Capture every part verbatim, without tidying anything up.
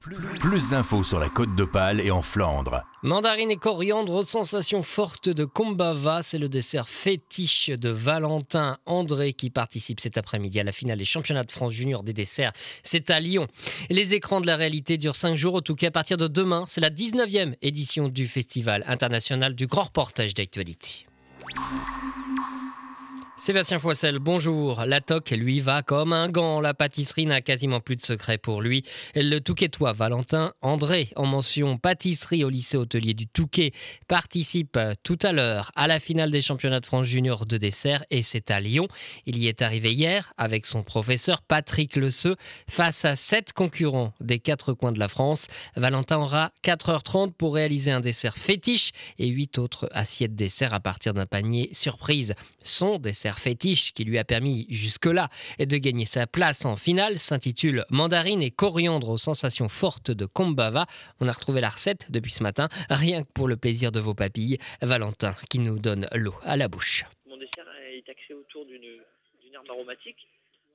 Plus, plus d'infos sur la Côte d'Opale et en Flandre. Mandarine et coriandre aux sensations fortes de Kombava, c'est le dessert fétiche de Valentin André qui participe cet après-midi à la finale des championnats de France junior des desserts. C'est à Lyon. Les écrans de la réalité durent cinq jours, au tout cas à partir de demain. C'est la dix-neuvième édition du Festival international du grand reportage d'actualité. Sébastien Foissel, bonjour. La toque, lui, va comme un gant. La pâtisserie n'a quasiment plus de secret pour lui. Le Touquetois Valentin André, en mention pâtisserie au lycée hôtelier du Touquet, participe tout à l'heure à la finale des championnats de France junior de dessert et c'est à Lyon. Il y est arrivé hier avec son professeur Patrick Lesseux face à sept concurrents des quatre coins de la France. Valentin aura quatre heures trente pour réaliser un dessert fétiche et huit autres assiettes dessert à partir d'un panier surprise. Son dessert fétiche qui lui a permis jusque-là de gagner sa place en finale s'intitule Mandarine et coriandre aux sensations fortes de Kombava. On a retrouvé la recette depuis ce matin, rien que pour le plaisir de vos papilles. Valentin qui nous donne l'eau à la bouche. Mon dessert est axé autour d'une, d'une herbe aromatique,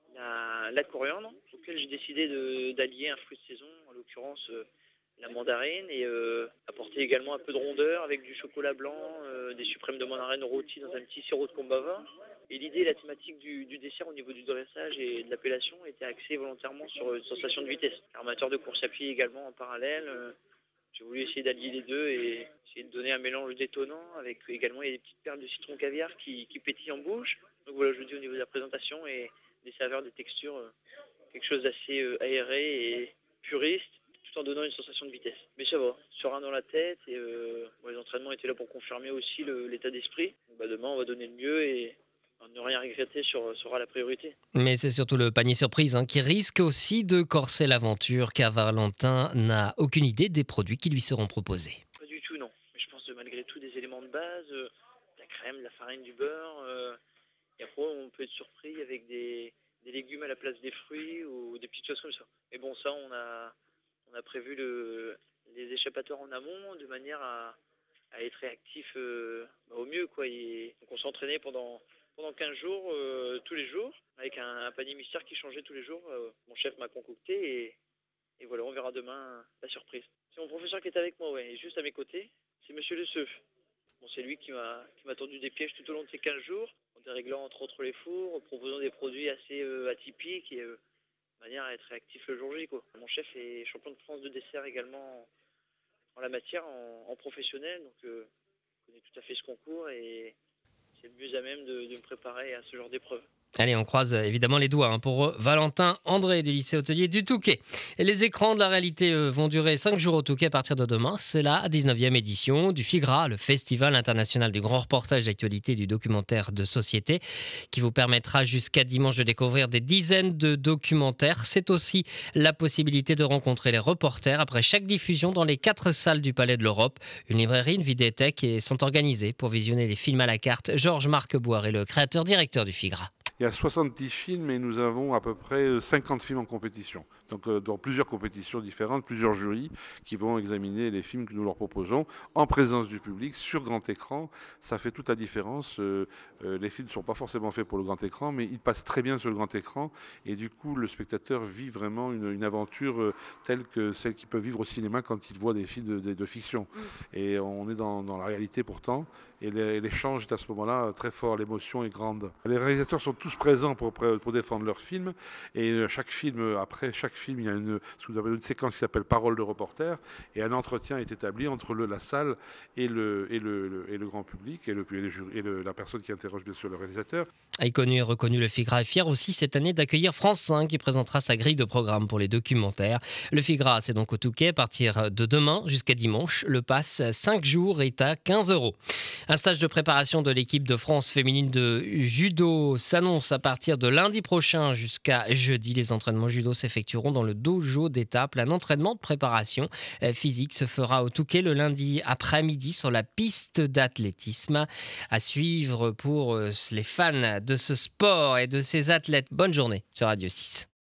la, la coriandre, auquel j'ai décidé de, d'allier un fruit de saison, en l'occurrence euh, la mandarine, et euh, apporter également un peu de rondeur avec du chocolat blanc, euh, des suprêmes de mandarine rôtis dans un petit sirop de Kombava. Et l'idée et la thématique du, du dessert au niveau du dressage et de l'appellation était axée volontairement sur une sensation de vitesse. Armateur de course à pied également en parallèle, euh, j'ai voulu essayer d'allier les deux et essayer de donner un mélange détonnant avec également il y a des petites perles de citron caviar qui, qui pétillent en bouche. Donc voilà, je vous dis au niveau de la présentation et des saveurs, des textures, euh, quelque chose d'assez euh, aéré et puriste, tout en donnant une sensation de vitesse. Mais ça va, serein dans la tête et euh, bon, les entraînements étaient là pour confirmer aussi le, l'état d'esprit. Donc, bah, demain on va donner le mieux et ne rien regretter sur, sera la priorité. Mais c'est surtout le panier surprise hein, qui risque aussi de corser l'aventure car Valentin n'a aucune idée des produits qui lui seront proposés. Pas du tout, non. Mais je pense que malgré tout des éléments de base, euh, la crème, la farine, du beurre. Euh, et après, on peut être surpris avec des, des légumes à la place des fruits ou des petites choses comme ça. Mais bon, ça, on a, on a prévu le, les échappatoires en amont de manière à, à être réactif euh, au mieux, quoi. Et, donc on s'est entraîné pendant... Pendant quinze jours, euh, tous les jours, avec un, un panier mystère qui changeait tous les jours. Euh, mon chef m'a concocté et, et voilà, on verra demain la surprise. C'est mon professeur qui est avec moi, ouais, et juste à mes côtés, c'est Monsieur Lesseux. Bon, c'est lui qui m'a, qui m'a tendu des pièges tout au long de ces quinze jours, en déréglant entre autres les fours, en proposant des produits assez euh, atypiques et euh, de manière à être réactif le jour J, quoi. Mon chef est champion de France de dessert également en, en la matière, en, en professionnel, donc euh, il connaît tout à fait ce concours et c'est le mieux à même de, de me préparer à ce genre d'épreuve. Allez, on croise évidemment les doigts hein, pour Valentin André du lycée hôtelier du Touquet. Et les écrans de la réalité euh, vont durer cinq jours au Touquet à partir de demain. C'est la dix-neuvième édition du FIGRA, le Festival international du grand reportage d'actualité du documentaire de société, qui vous permettra jusqu'à dimanche de découvrir des dizaines de documentaires. C'est aussi la possibilité de rencontrer les reporters après chaque diffusion dans les quatre salles du Palais de l'Europe. Une librairie, une vidéothèque et sont organisés pour visionner les films à la carte. Georges-Marc Boire est le créateur-directeur du FIGRA. Il y a soixante-dix films et nous avons à peu près cinquante films en compétition. Donc euh, dans plusieurs compétitions différentes, plusieurs jurys qui vont examiner les films que nous leur proposons en présence du public sur grand écran. Ça fait toute la différence. Euh, euh, les films ne sont pas forcément faits pour le grand écran, mais ils passent très bien sur le grand écran. Et du coup, le spectateur vit vraiment une, une aventure euh, telle que celle qu'il peut vivre au cinéma quand il voit des films de, de, de fiction. Et on est dans, dans la réalité pourtant. Et l'échange est à ce moment-là très fort, l'émotion est grande. Les réalisateurs sont tous présents pour, pour défendre leur film. Et chaque film, après chaque film, il y a une, ce que vous appelez une séquence qui s'appelle Parole de reporter. Et un entretien est établi entre le, la salle et le, et, le, le, et le grand public et, le, et, le, et le, la personne qui interroge bien sûr le réalisateur. A connu et reconnu, le FIGRA est fier aussi cette année d'accueillir France cinq qui présentera sa grille de programme pour les documentaires. Le FIGRA, c'est donc au Touquet à partir de demain jusqu'à dimanche. Le pass cinq jours est à quinze euros. Un stage de préparation de l'équipe de France féminine de judo s'annonce à partir de lundi prochain jusqu'à jeudi. Les entraînements judo s'effectueront dans le dojo d'étape. Un entraînement de préparation physique se fera au Touquet le lundi après-midi sur la piste d'athlétisme. À suivre pour les fans de ce sport et de ces athlètes. Bonne journée sur Radio six.